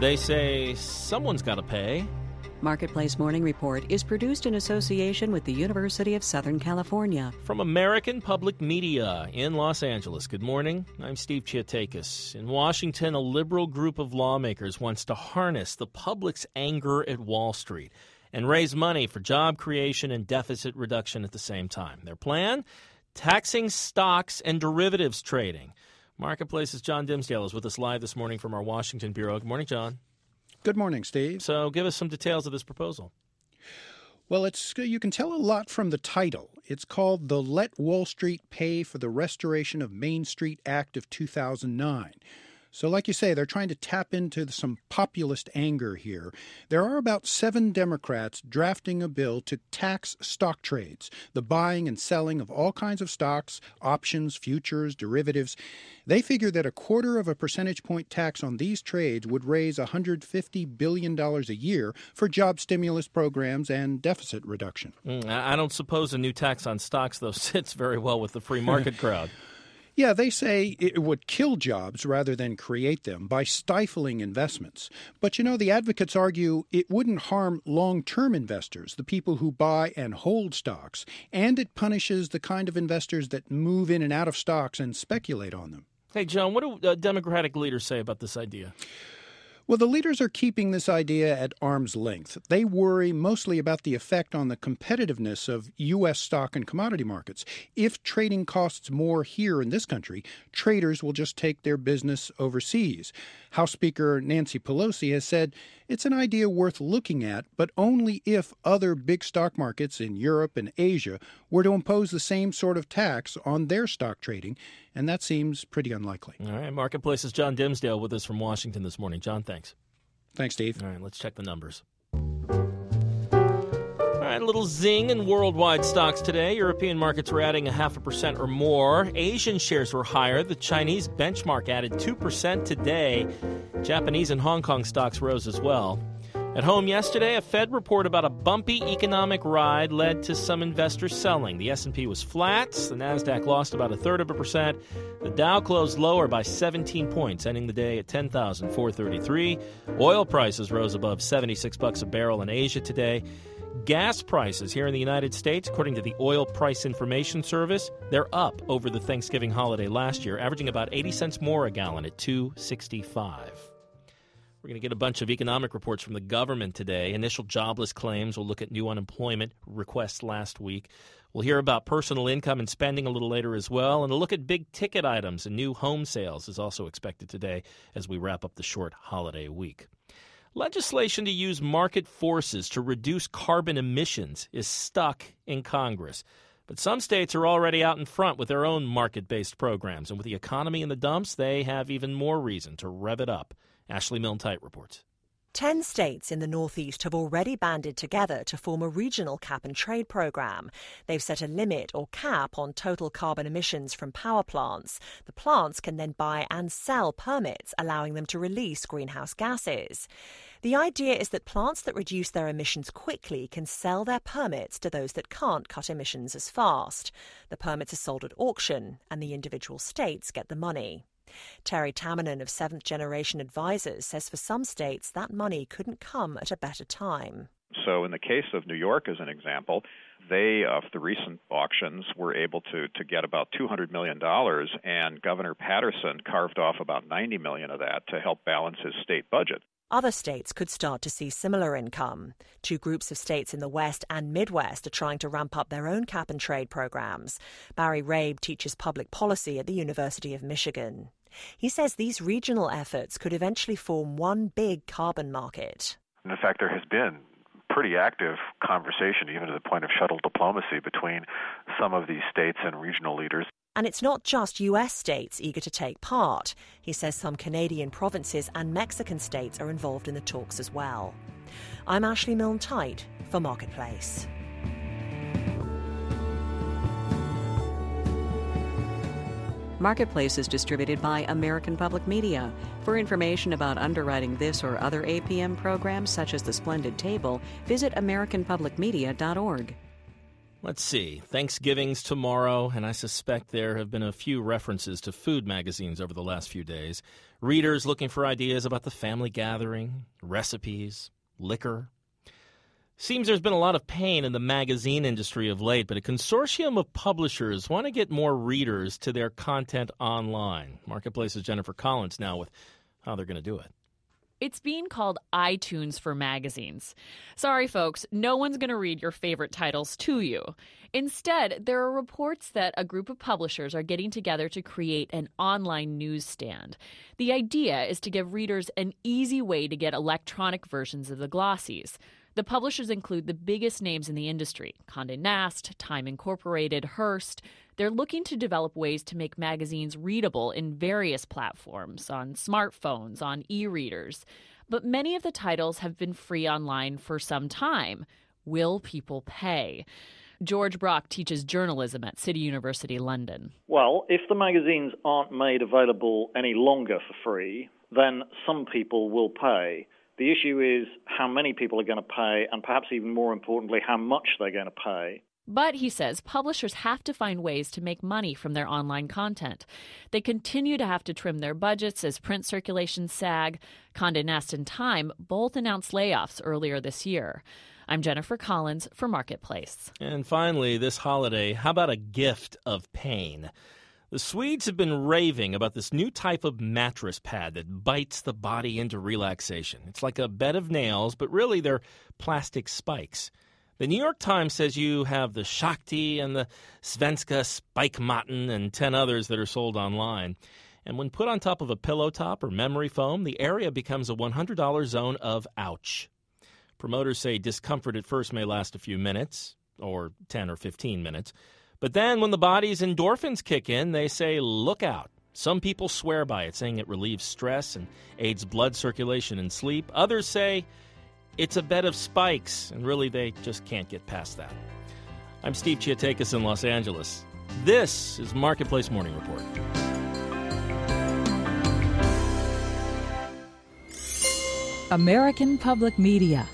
They say someone's got to pay. Marketplace Morning Report is produced in association with the University of Southern California. From American Public Media in Los Angeles, good morning. I'm Steve Chiatakis. In Washington, a liberal group of lawmakers wants to harness the public's anger at Wall Street and raise money for job creation and deficit reduction at the same time. Their plan? Taxing stocks and derivatives trading. Marketplace's John Dimsdale is with us live this morning from our Washington bureau. Good morning, John. Good morning, Steve. So give us some details of this proposal. Well, you can tell a lot from the title. It's called the Let Wall Street Pay for the Restoration of Main Street Act of 2009. So like you say, they're trying to tap into some populist anger here. There are about 7 Democrats drafting a bill to tax stock trades, the buying and selling of all kinds of stocks, options, futures, derivatives. They figure that a 1/4 percentage point tax on these trades would raise $150 billion a year for job stimulus programs and deficit reduction. I don't suppose a new tax on stocks, though, sits very well with the free market crowd. Yeah, they say it would kill jobs rather than create them by stifling investments. But, the advocates argue it wouldn't harm long-term investors, the people who buy and hold stocks, and it punishes the kind of investors that move in and out of stocks and speculate on them. Hey, John, what do Democratic leaders say about this idea? Well, the leaders are keeping this idea at arm's length. They worry mostly about the effect on the competitiveness of U.S. stock and commodity markets. If trading costs more here in this country, traders will just take their business overseas. House Speaker Nancy Pelosi has said it's an idea worth looking at, but only if other big stock markets in Europe and Asia were to impose the same sort of tax on their stock trading, and that seems pretty unlikely. All right, Marketplace's John Dimsdale with us from Washington this morning. John, thanks. Thanks, Steve. All right, let's check the numbers. All right, a little zing in worldwide stocks today. European markets were adding 0.5% or more. Asian shares were higher. The Chinese benchmark added 2% today. Japanese and Hong Kong stocks rose as well. At home yesterday, a Fed report about a bumpy economic ride led to some investors selling. The S&P was flat. The Nasdaq lost about 0.33%. The Dow closed lower by 17 points, ending the day at 10,433. Oil prices rose above $76 a barrel in Asia today. Gas prices here in the United States, according to the Oil Price Information Service, they're up over the Thanksgiving holiday last year, averaging about 80 cents more a gallon at $2.65. We're going to get a bunch of economic reports from the government today. Initial jobless claims. We'll look at new unemployment requests last week. We'll hear about personal income and spending a little later as well. And a look at big-ticket items and new home sales is also expected today as we wrap up the short holiday week. Legislation to use market forces to reduce carbon emissions is stuck in Congress. But some states are already out in front with their own market-based programs. And with the economy in the dumps, they have even more reason to rev it up. Ashley Milne-Tyte reports. 10 states in the Northeast have already banded together to form a regional cap-and-trade program. They've set a limit or cap on total carbon emissions from power plants. The plants can then buy and sell permits, allowing them to release greenhouse gases. The idea is that plants that reduce their emissions quickly can sell their permits to those that can't cut emissions as fast. The permits are sold at auction, and the individual states get the money. Terry Tamminen of Seventh Generation Advisors says for some states that money couldn't come at a better time. So in the case of New York, as an example, they, of the recent auctions, were able to get about $200 million, and Governor Patterson carved off about $90 million of that to help balance his state budget. Other states could start to see similar income. 2 groups of states in the West and Midwest are trying to ramp up their own cap-and-trade programs. Barry Rabe teaches public policy at the University of Michigan. He says these regional efforts could eventually form one big carbon market. In fact, there has been pretty active conversation, even to the point of shuttle diplomacy, between some of these states and regional leaders. And it's not just U.S. states eager to take part. He says some Canadian provinces and Mexican states are involved in the talks as well. I'm Ashley Milne-Tyte for Marketplace. Marketplace is distributed by American Public Media. For information about underwriting this or other APM programs, such as The Splendid Table, visit AmericanPublicMedia.org. Let's see. Thanksgiving's tomorrow, and I suspect there have been a few references to food magazines over the last few days. Readers looking for ideas about the family gathering, recipes, liquor. Seems there's been a lot of pain in the magazine industry of late, but a consortium of publishers want to get more readers to their content online. Marketplace's Jennifer Collins now with how they're going to do it. It's being called iTunes for magazines. Sorry, folks, no one's going to read your favorite titles to you. Instead, there are reports that a group of publishers are getting together to create an online newsstand. The idea is to give readers an easy way to get electronic versions of the glossies. The publishers include the biggest names in the industry: Condé Nast, Time Incorporated, Hearst. They're looking to develop ways to make magazines readable in various platforms, on smartphones, on e-readers. But many of the titles have been free online for some time. Will people pay? George Brock teaches journalism at City University London. Well, if the magazines aren't made available any longer for free, then some people will pay. The issue is how many people are going to pay, and perhaps even more importantly, how much they're going to pay. But, he says, publishers have to find ways to make money from their online content. They continue to have to trim their budgets as print circulations sag. Condé Nast and Time both announced layoffs earlier this year. I'm Jennifer Collins for Marketplace. And finally, this holiday, how about a gift of pain? The Swedes have been raving about this new type of mattress pad that bites the body into relaxation. It's like a bed of nails, but really they're plastic spikes. The New York Times says you have the Shakti and the Svenska Spikematten and 10 others that are sold online. And when put on top of a pillow top or memory foam, the area becomes a $100 zone of ouch. Promoters say discomfort at first may last a few minutes, or 10 or 15 minutes. But then when the body's endorphins kick in, they say, look out. Some people swear by it, saying it relieves stress and aids blood circulation and sleep. Others say it's a bed of spikes, and really they just can't get past that. I'm Steve Chiatakis in Los Angeles. This is Marketplace Morning Report. American Public Media